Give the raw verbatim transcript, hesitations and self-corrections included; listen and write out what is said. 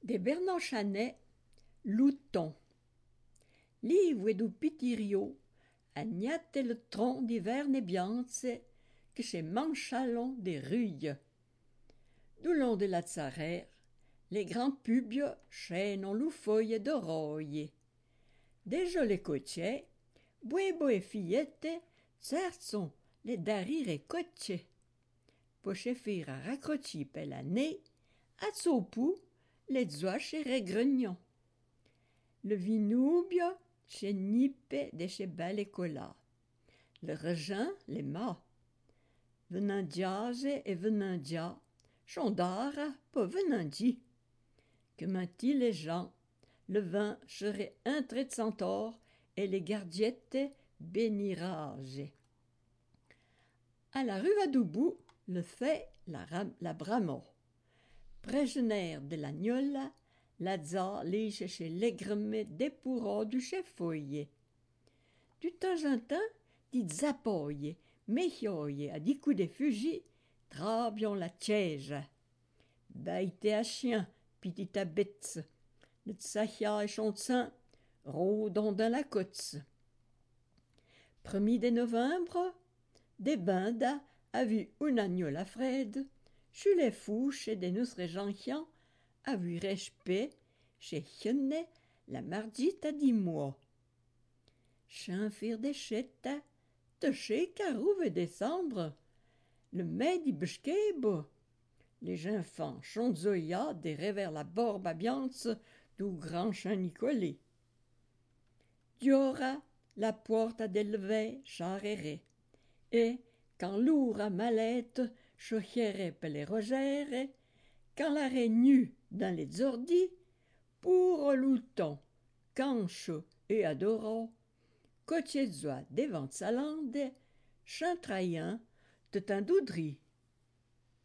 De Bernard Chanet, Louton. Livre du pitirio, agnate le tronc d'hiver nébiance, que chez Manchalon des ruilles. Du long de la Tsarère, les grands pubios chaînent en loufoye de roye. Déjà les côtiers, buebo et fillette, cersont les darir et coche. Pochefir à raccrochi pelané, à tsopou, les zoaches et grognon. Le vinubio, chez nippe de chez balecola. Le regin, les mâts. Venandiage et venandia, chondara, pas venandi. Que menti les gens, le vin serait un trait de centaure et les gardiettes bénirage. À la rue Adoubou, le fait la, la bramo. Prégénère de la gnola, la za lige chez l'aigremé des pourras du chefouille. Du temps en temps, dit zapoye, méhioye, à dix coups de fusil, trabion la tiège. Baïté à chien, petit à bête, le tsahia et chantsin, rôdons dans la côte. Premier de novembre, des binda a vu une agnola Fred, chez les fous chez des nous régenchiens, a vu respect chez Hyenne la mardite à dix mois. Chien fir des chètes, de chez carouve décembre, le mai di bishkebo. Les enfants chonzoya des vers la borbe abiance du grand chien Nicolet. Diora la porte à d'élever charreret, et quand lourd à mallette chochiere per les rogères, quand la nue dans les ordis, pour louton, cancho et adorant, cotiezoi devant sa lande, chantraillant de tandoudri.